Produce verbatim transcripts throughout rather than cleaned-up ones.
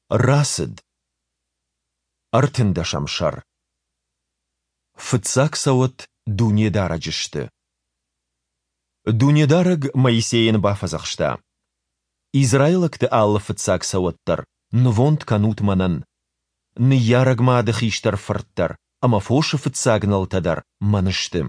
Расыд. Артында шамшар. Фыцак сауыт дунедара жышты. Дунедарыг Моисейін бафазақшта. Израилыкты аллы фыцак сауыттар, нвонд канут манан. Ны ярагмады хиштар фырттар, ама фошы фыцагналтадар манышты.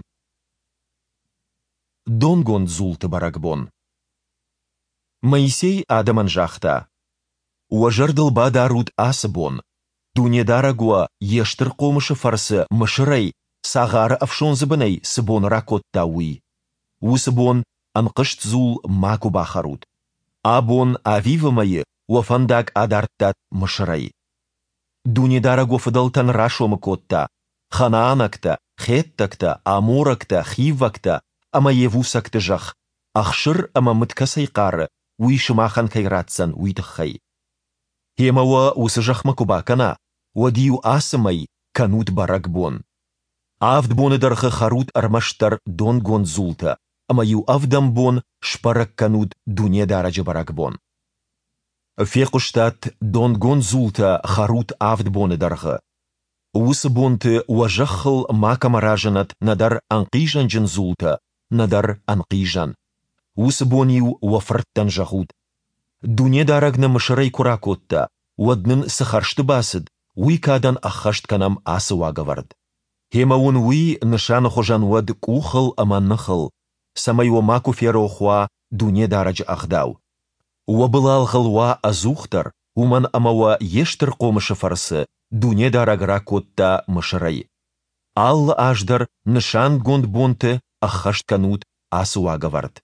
Донгон зулты барагбон. Моисей адаман жахта. Уажардыл бадарут асыбон. Дунедарагуа ештір қомышы фарсы мышырай, сағары афшонзыбынай сыбон ракотта уи. Усыбон анқышт зул маку бахарут. Абон авивымайы уафандак адарттат мышырай. Дунедарагу фыдалтан рашомы котта. Ханаанакта, хеттакта, амуракта, хивакта, ама евусакты жах. Ахшыр ама мыткасай қары, уишымахан кайратсан уйтықхай. Хемауа усы жахма кубакана, уадию асымай канут барагбон. Авдбоныдархы харут армаштар донгон зулта, ама ю авдамбон шпарак канут дунедараджы барагбон. Фекуштат донгон зулта харут авдбоныдархы. Усы бонты уажахыл макамаражанат надар анқижан зулта, надар анқижан. Усы бонию уафрттан жахут. Дунедарагна мышырай куракотта, уаднын сахаршты басыд, уй кадан ахашт канам асы уагавард. Хемаун уй нышаны хожан уад кухыл аманнахыл, самайуа маку ферохуа дунедарадж ахдау. Уабылал хылуа азухтар, уман амауа ештір қомышы фарсы, дунедарагра котта мышырай. Аллы аждар нышан гонд бонты ахашт канут асы уагавард.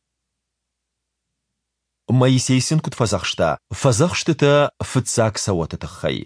Моисейсин кут фазахшта, фазахштыта фыцак сауатытаххай.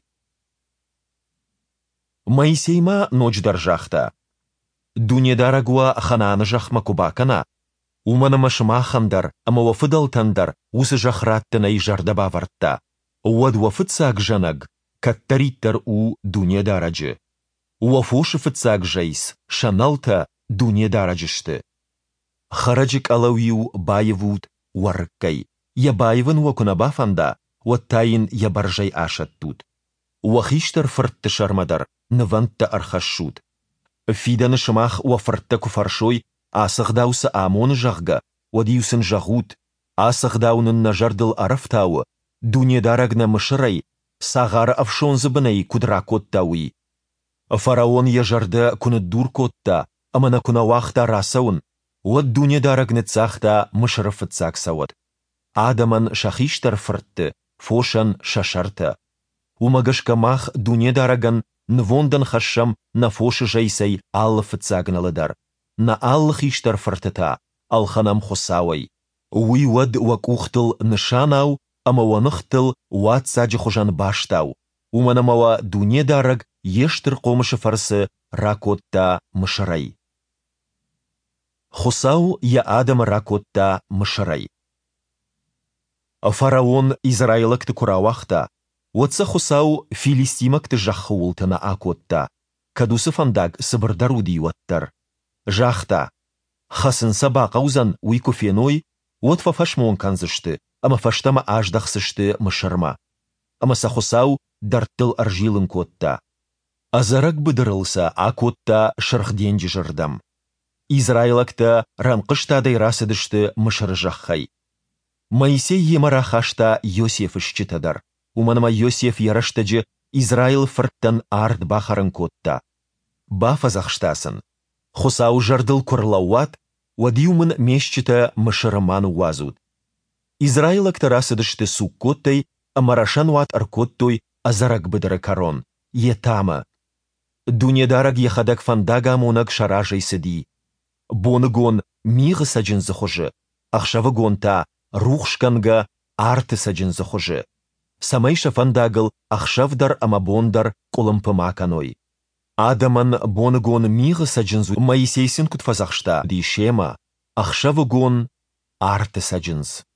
Моисейма ночь даржахта. Дунедарагуа хананы жахма кубакана. Уманама шмахандар, ама вафыдалтандар, усы жахраттынай жардаба вартта. Уадва фыцак жанаг, каттариттар у дунедараджы. Уафошы фыцак жайс, шаналта дунедараджышты. Хараджик алауиу байывут уарыккай. Ябаевын уакунабафанда, уаттайын ябаржай ашаттут. Уахиштар фыртты шармадар, нывантта архашшут. Фиданы шымах уафыртта куфаршой, асықдаусы амоны жағға, уадиусын жағут, асықдаунын нажардыл арафтауы, дунедарагна мышырай, сағары афшонзыбынай кудракоттауи. Фараон ежарды күні дур котта, амана кунауақта расауын, уад дунедарагны цахта мышырыфыцак сауыд. Адаман шахиштар фыртты, фошан шашарты. Умагашкамах дунедараган нвондан хашам на фоши жайсай аллы фыцагналыдар. На аллы хиштар фыртыта, алханам хосауай. Уи уад уакухтыл нышанау, ама уаныхтыл уад саджи хожан баштау. Уманамава дунедараг ештір қомышы фарсы ракотта мышырай. Хосау я адам ракотта мышырай. Фараон Израилакты курауахта, отса хусау филистимакты жаххуултына акотта, кадусы фандаг сыбырдаруди уаттар. Жахта, хасын сабаqa узан уйку феной, отфа фашмон канзышты, ама фаштама аждахсышты мышырма. Ама сахусау дарттыл аржилын котта. Азарак быдырылса акотта шырхденжі жырдам. Израилакта ранқыштадай расыдышты мышыр жаххай. Моисей емара хашта Йосеф ішчітадар. Уманама Йосеф яраштаджы Израил фырттан ард бахарын котта. Бафазахштасын. Хосау жардыл курлауат, уадиумын мешчіта мышырыман уазуд. Израил актарасыдышты сук коттай, амарашан уат аркоттой азарак быдыры карон. Етама. Дунедараг ехадак фандага монак шаражай сыди. Боныгон миғы саджын зыхожы. Ахшавы гонта рухшканга арты саджын зыхожы. Самайша фандагыл ахшавдар амабондар колымпымаканой. Адаман боныгон миғы саджынзу Моисейсин кутфазахшта дишема, ахшавы гон арты саджынз.